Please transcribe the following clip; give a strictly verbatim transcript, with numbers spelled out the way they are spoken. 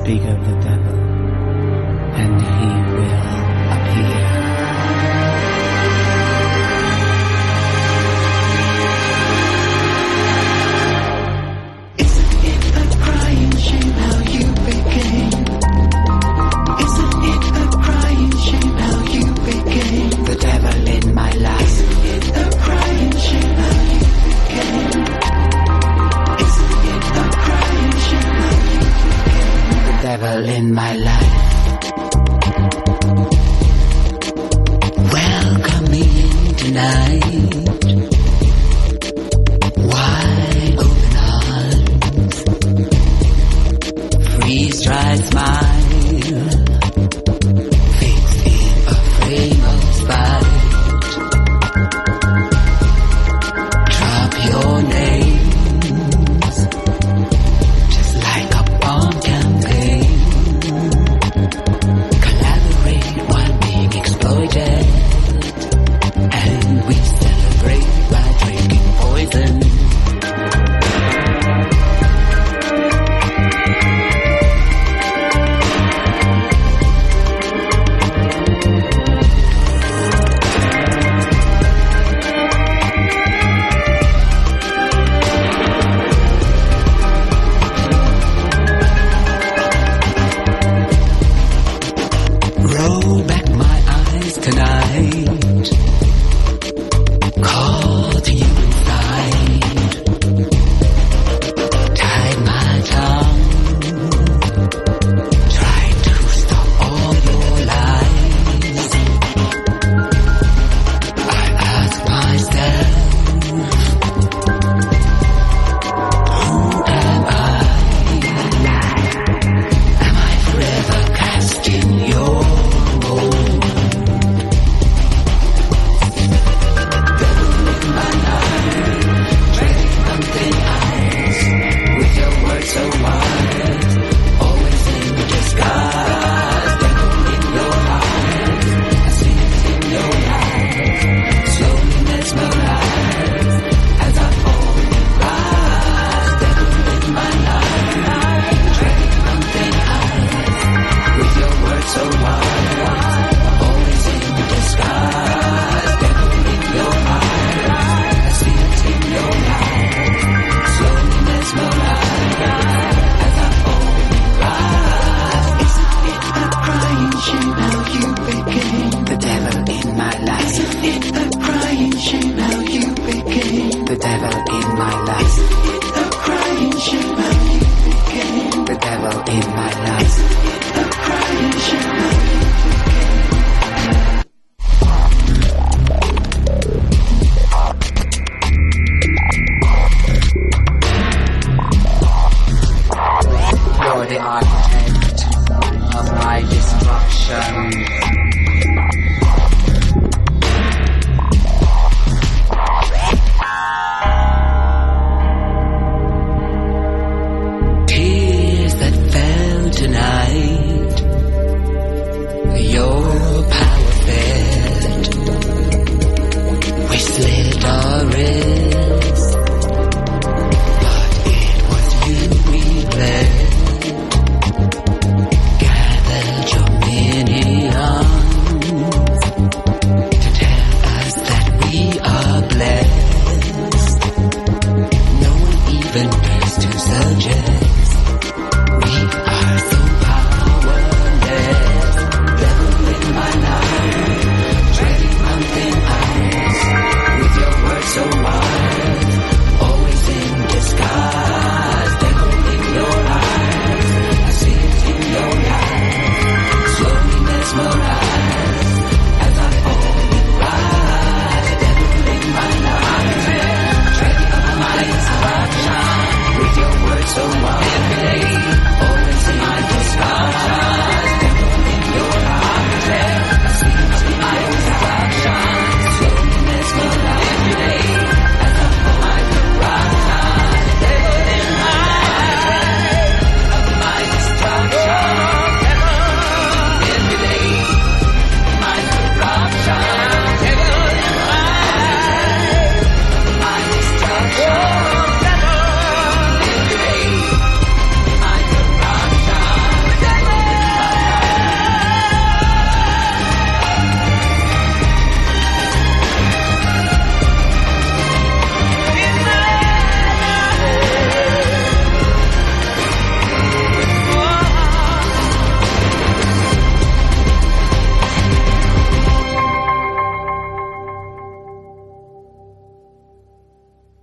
speak of the devil, and he will appear. Isn't it a crying shame how you became? Isn't it a crying shame how you became The devil in my life. Isn't it a crying shame how you became? Isn't it a crying shame how you became The devil in my life. Welcome in tonight, wide open arms, freeze-dried smile, fixed in a frame of spite. Drop your names, just like a bomb campaign. Collaborate while being exploited, and we celebrate by drinking poison. Roll back my eyes tonight, call to you inside, tied my tongue, tried to stop all your lies. I ask myself, who am I? Am I forever cast in your mold? Devil in my life, treading on thin ice, with your words so wise, always in disguise. Devil in your eyes, I see it in your eyes, slowly mesmerized, as I fall and rise. Devil in my life, treading on thin ice, with your words so wise, always in disguise. Devil in your eyes, I see it in your eyes, slowly mesmerized, as I fall and rise. Isn't it a crying shame how you became The devil in my life. Isn't it a crying shame how you became The devil in my life. Isn't it a crying shame how you became The devil in my life. Isn't it